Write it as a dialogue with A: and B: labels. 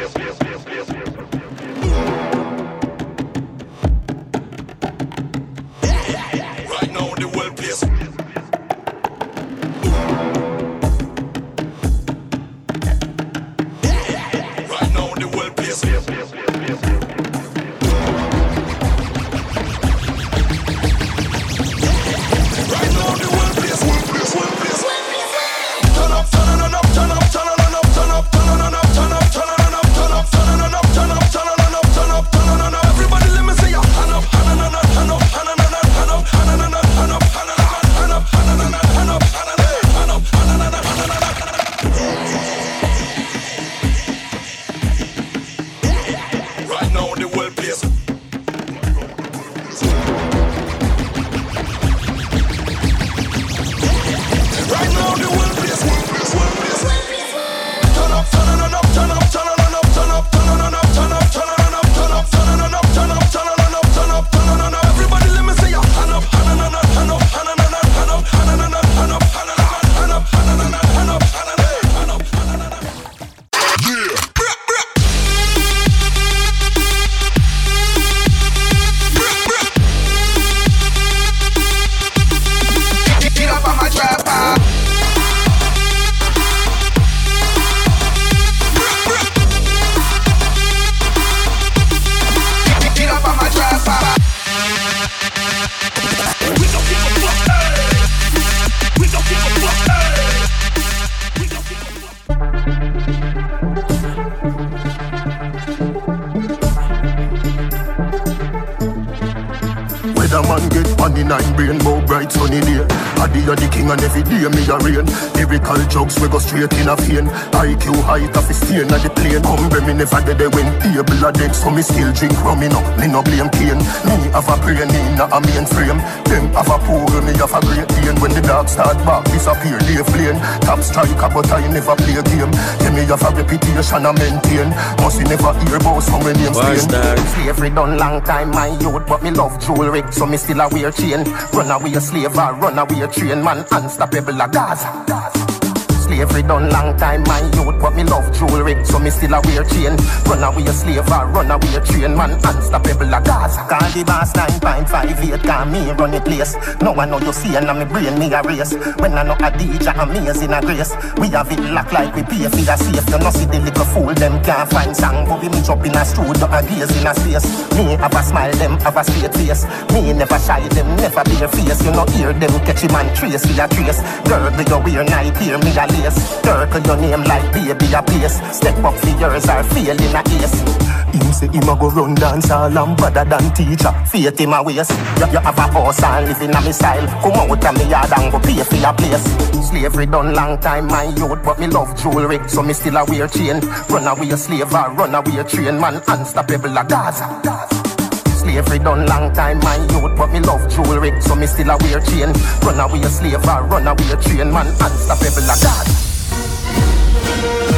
A: A man get money, nine brain, more bright sunny day. Addy a the king and every day me a rain. Lyrical jokes we go straight in a vein. IQ height of a stain at the plane. Humble me never dead when table a dead. So me still drink rum, me no blame cane. Me have a brain in a mainframe. Them have a pool, me have a great pain. When the dogs start back, disappear, leave lane. Top striker but I never play a game. Tell me have a reputation I maintain. Must you never hear about some names slain. Slavery done long time my youth, but me love jewelry. So me still a wear chain. Run away a slave or run away a train. Man unstoppable a Gaza. Slavery done long time my youth, but me love jewelry. So me still a wear chain. Run away a slave or run away a train. Man unstoppable a Gaza. Call the boss 9.58, call me run the place. No one know you see and me brain me a race. When I know a DJ amazing a grace. We have it locked like we pay for the safe. You know see the little fool them can't find song. But we me jump in a studio and gaze in a space. Me have a smile, them have a straight face. Me never shy, them never bare face. You know hear them catch him and trace for a trace. Girl be your wear night, hear me a lace. Circle your name like baby a place. Step up for yours or fail in a ace. Him say him a go run dance all and better than teacher. Faith him a waste. You have a house and live in a me style. Come out of me yard and go pay for your place. Slavery done long time my youth, but me love jewelry. So me still a wear chain. Run away a slave or run away a train. Man unstoppable a Gaza. Slavery done long time my youth, but me love jewelry. So me still a wear chain. Run away a slave or run away a train. Man unstoppable a God.